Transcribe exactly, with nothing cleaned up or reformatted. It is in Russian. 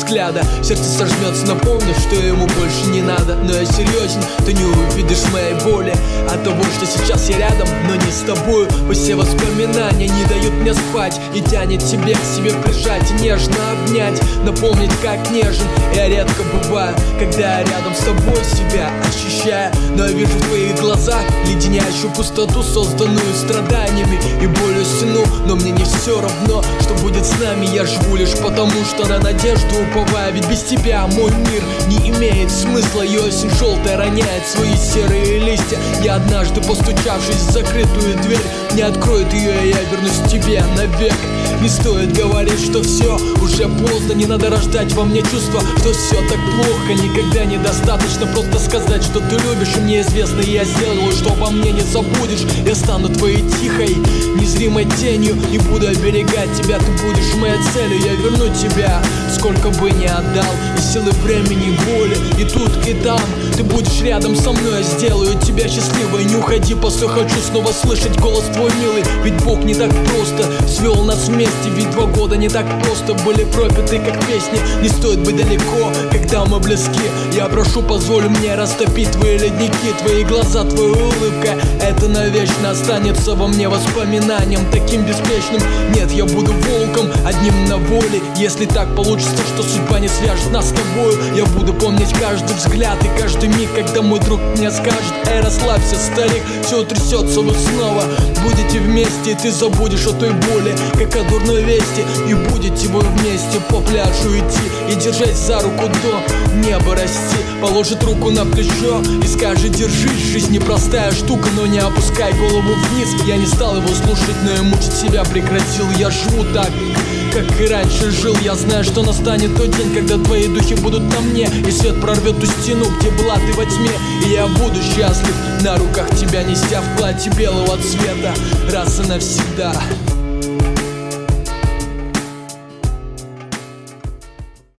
взгляда. Сердце сожмется, напомнив, что ему больше не надо. Но я серьезен, ты не увидишь моей боли от того, что сейчас я рядом, но не с тобою. Пусть все воспоминания не дают мне спать и тянет тебе к себе прижать и нежно обнять, напомнить, как нежен я редко бываю, когда я рядом с тобой себя ощущаю. Но я вижу в твоих глазах леденящую пустоту, созданную страданиями и болью стену. Но мне не все равно, что будет с нами. Я живу лишь потому, что на надежду уповаю. Ведь без тебя мой мир не имеет смысла. И осень желтая роняет свои серые листья. Я однажды, постучавшись в закрытую дверь, не откроет ее, и я вернусь к тебе навек. Не стоит говорить, что все уже поздно. Не надо рождать во мне чувство, что все так плохо. Никогда недостаточно просто сказать, что ты любишь. И мне известно, и я сделаю, что обо мне не забудешь. Я стану твоей тихой, незримой тенью и буду оберегать тебя. Ты будешь моей целью, я верну тебя, сколько бы ни отдал. И силы времени, и боли, и тут, и там. Ты будешь рядом со мной, я сделаю тебя счастливой. Не уходи, просто хочу снова слышать голос твой милый. Ведь Бог не так просто свел нас вместе. Ведь два года не так просто были пропиты, как песни. Не стоит быть далеко, когда мы близки. Я прошу, позволь мне растопить твои ледники. Твои глаза, твоя улыбка, это навечно останется во мне воспоминанием таким беспечным. Нет, я буду волком, одним на воле. Если так получится, что судьба не свяжет нас с тобою, я буду помнить каждый взгляд и каждый миг, когда мой друг мне скажет: эй, расслабься, старик, все утрясется, вы снова будете вместе. И ты забудешь о той боли, как о дурной вести. И будете вы вместе по пляжу идти и держать за руку до неба расти. Положит руку на плечо и скажет: держись, жизнь непростая штука, но не опускай голову вниз. Я не стал его слушать, но и мучить себя прекратил. Я живу так, как и раньше жил. Я знаю, что настанет тот день, когда твои духи будут на мне, и свет прорвет ту стену, где была ты во тьме. И я буду счастлив на руках тебя, нестя в платье белого цвета раз и навсегда.